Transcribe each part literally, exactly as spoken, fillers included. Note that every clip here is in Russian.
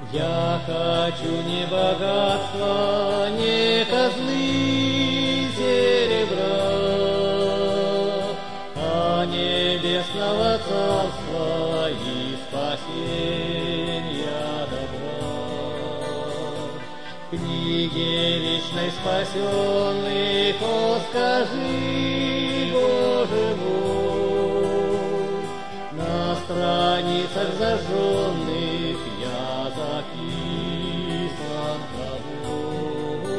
Я хочу не богатства, не казны серебра, а небесного царства и спасения добра. В книге вечной спасенных, о, скажи, Боже мой, на страницах зажженных я записан тобой.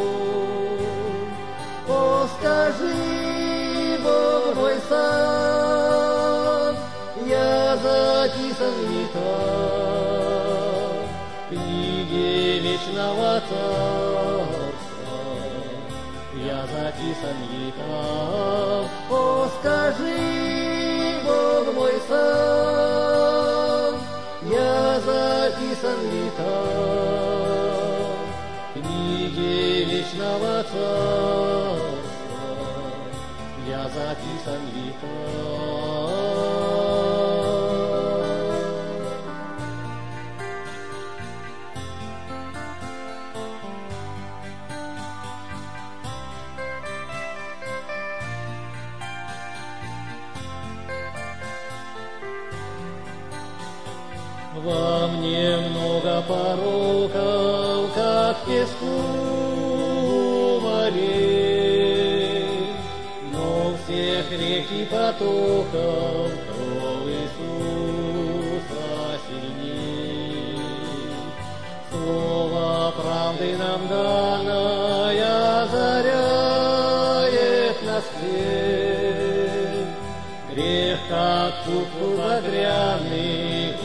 О, скажи, Бог мой сам, я записан ли там в книге вечного царства, я записан ли там? О, скажи, Бог мой сам, я записан ли там в книге вечного царства, я записан ли там? Во мне много пороков, как песку морей, но всех рек и потоков кровь Иисуса сильней. Слово правды нам данное озаряет нас свет, грех, как кутку багряный,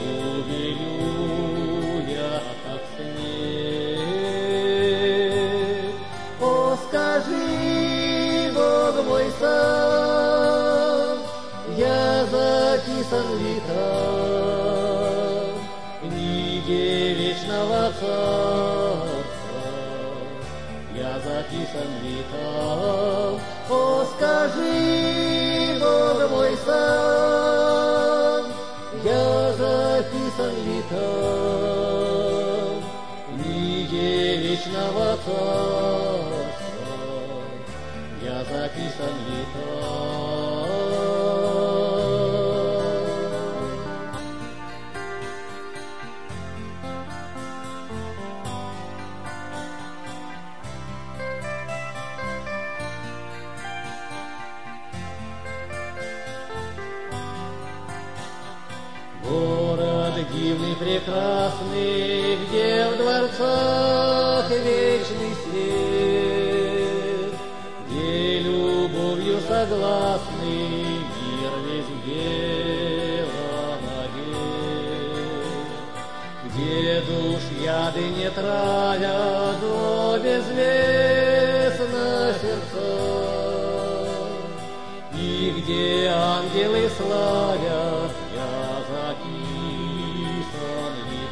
мой сам, я записан ли там в книге вечного царства, я записан ли там? О, скажи, Бог мой сам, я записан ли там в книге вечного царства, я записан ли там? Город дивный, прекрасный, где в дворцах вечный свет, где любовью согласный мир весь белоногет, где душ яды не травят, но безвестно сердца, и где ангелы славят, я записан ли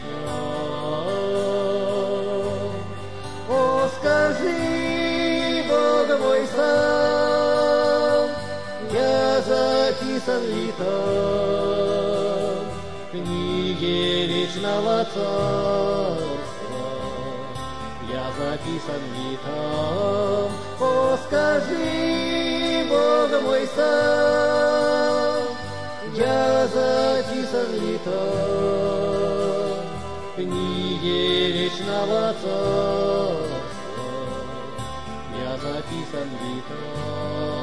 там? О, скажи, Бог мой сам, я записан ли там в книге вечного царства, я записан ли там? О, скажи, Бог мой сам, я записан ли там в книге вечного царства, я записан ли там?